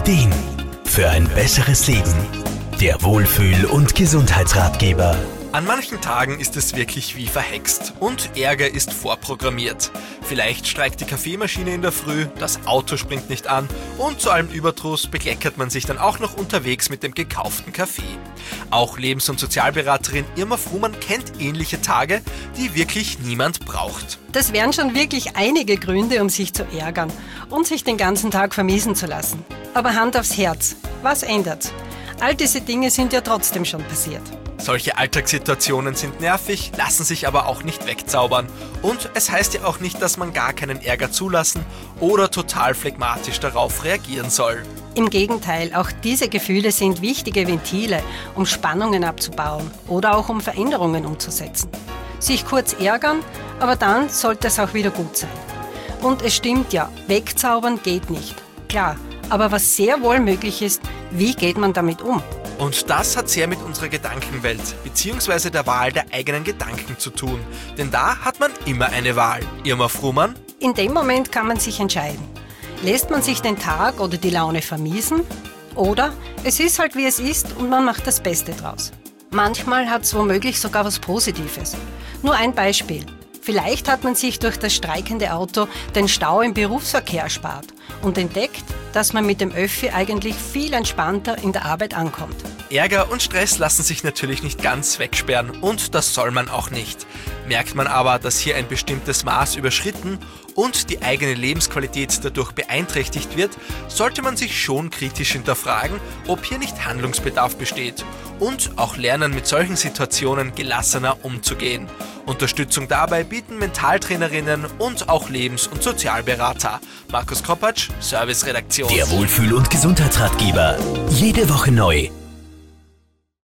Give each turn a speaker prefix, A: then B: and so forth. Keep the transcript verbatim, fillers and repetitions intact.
A: Ideen für ein besseres Leben. Der Wohlfühl- und Gesundheitsratgeber.
B: An manchen Tagen ist es wirklich wie verhext und Ärger ist vorprogrammiert. Vielleicht streikt die Kaffeemaschine in der Früh, das Auto springt nicht an und zu allem Überdruss bekleckert man sich dann auch noch unterwegs mit dem gekauften Kaffee. Auch Lebens- und Sozialberaterin Irma Frumann kennt ähnliche Tage, die wirklich niemand braucht.
C: Das wären schon wirklich einige Gründe, um sich zu ärgern und sich den ganzen Tag vermiesen zu lassen. Aber Hand aufs Herz, was ändert's? All diese Dinge sind ja trotzdem schon passiert.
B: Solche Alltagssituationen sind nervig, lassen sich aber auch nicht wegzaubern. Und es heißt ja auch nicht, dass man gar keinen Ärger zulassen oder total phlegmatisch darauf reagieren soll.
C: Im Gegenteil, auch diese Gefühle sind wichtige Ventile, um Spannungen abzubauen oder auch um Veränderungen umzusetzen. Sich kurz ärgern, aber dann sollte es auch wieder gut sein. Und es stimmt ja, wegzaubern geht nicht. Klar, aber was sehr wohl möglich ist, wie geht man damit um?
B: Und das hat sehr mit unserer Gedankenwelt bzw. der Wahl der eigenen Gedanken zu tun. Denn da hat man immer eine Wahl. Irma Frumann?
C: In dem Moment kann man sich entscheiden. Lässt man sich den Tag oder die Laune vermiesen? Oder es ist halt wie es ist und man macht das Beste draus. Manchmal hat es womöglich sogar was Positives. Nur ein Beispiel. Vielleicht hat man sich durch das streikende Auto den Stau im Berufsverkehr erspart und entdeckt, dass man mit dem Öffi eigentlich viel entspannter in der Arbeit ankommt.
B: Ärger und Stress lassen sich natürlich nicht ganz wegsperren und das soll man auch nicht. Merkt man aber, dass hier ein bestimmtes Maß überschritten und die eigene Lebensqualität dadurch beeinträchtigt wird, sollte man sich schon kritisch hinterfragen, ob hier nicht Handlungsbedarf besteht und auch lernen, mit solchen Situationen gelassener umzugehen. Unterstützung dabei bieten Mentaltrainerinnen und auch Lebens- und Sozialberater. Markus Koppatsch, Serviceredaktion.
A: Der Wohlfühl- und Gesundheitsratgeber. Jede Woche neu.